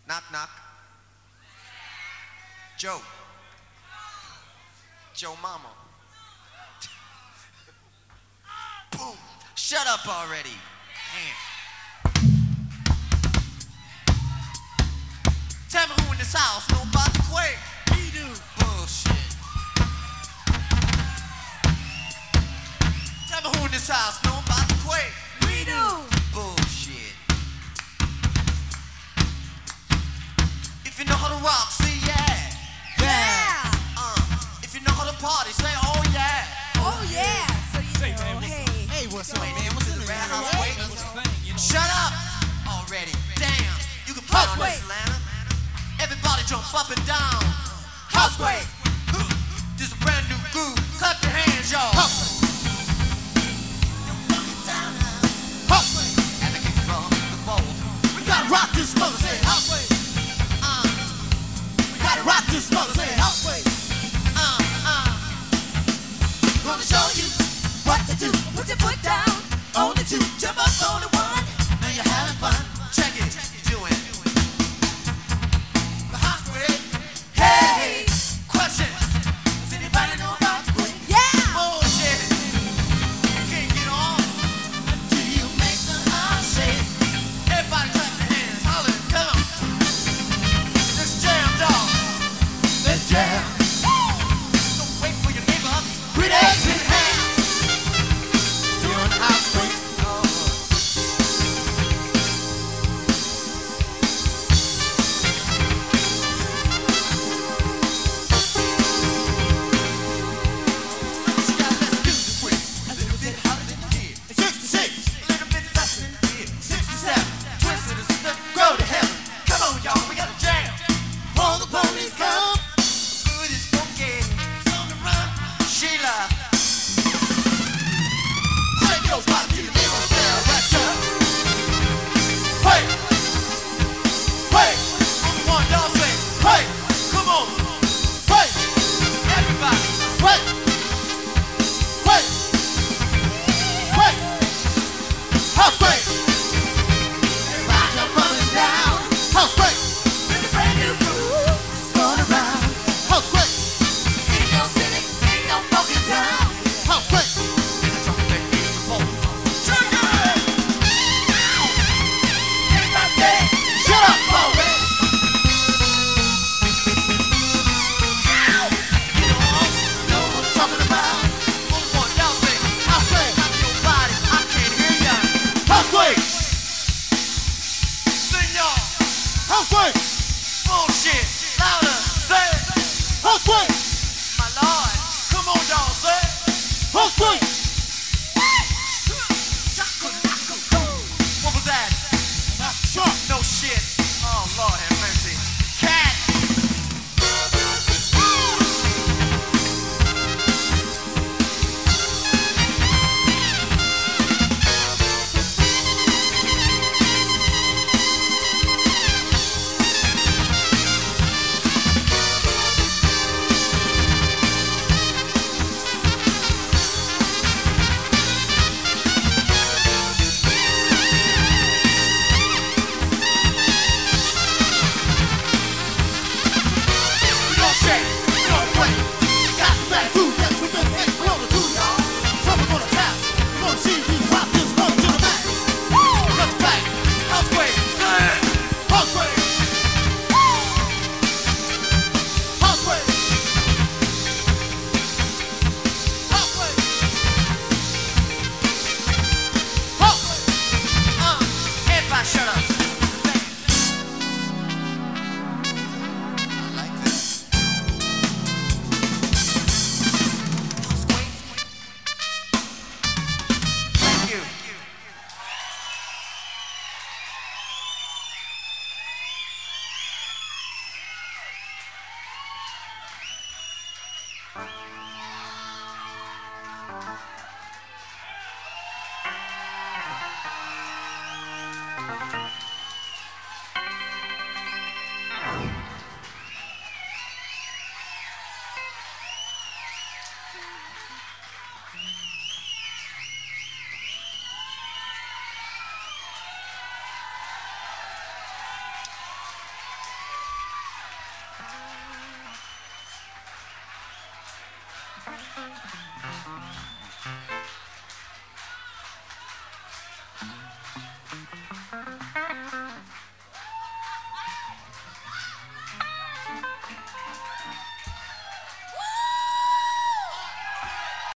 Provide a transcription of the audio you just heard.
Knock, knock. Joe. Joe Mama. Boom. Shut up already. Damn. Tell me who in this house know about the quake. We do. Bullshit. Tell me who in this house know about the quake. We do. Bullshit. If you know how to rock, say yeah. Yeah. If you know how to party, say oh yeah. Oh yeah. So you Say, know, man, hey. Hey, what's up, Wait, man? man, what's in the Red House Hey, Quake? what's the thing, you know? Shut up already. Damn. You can play on Housequake. this, Atlanta. Everybody jump up and down. Housequake. This is a brand new groove. Clap your hands, y'all. And the kick from the fold. We gotta rock this mother, say halfway. We gotta rock this mother, say halfway. Gonna show you What to do? Put your foot down. Only two. Jump up on the one. now you're having fun. Check it. You're doing the house quake. Hey. Question. Does anybody know about the quake? Yeah. Bullshit. You can't get on until you make the house shake. Everybody clap your hands. Holler. Come on. Let's jam, dog. Let's jam. Don't wait for your neighbor. With eggs in hand. You're in the house, quick. She got less music with a little bit hotter than here. 66. A little bit faster than here. 67. Twisted and stuff. Grow to heaven. Come on, y'all. We gotta jam. All the ponies come. Good is funky. It's on the run. Sheila. Shake your body to the neighbor, stare at ya. Hey. Hey. Only one, y'all say. Hey. Come on. Hey. Everybody. Hey. Hey. Hey. Halfway. Everybody jump up and down. Halfway. With a brand new groove. It's going around. Halfway. Ain't no sitting. Ain't no fucking down. Halfway. Everybody. Shut up, Bowie. Know what I'm talking about? Only one, y'all say. Halfway. Top your body. I can't hear ya. Halfway. Sing y'all. Halfway. Bullshit. Louder. Say it. Halfway. My lord. Come on, y'all. Say it. Halfway. What was that? Sharp. No shit. Oh, Lord have mercy. Cat.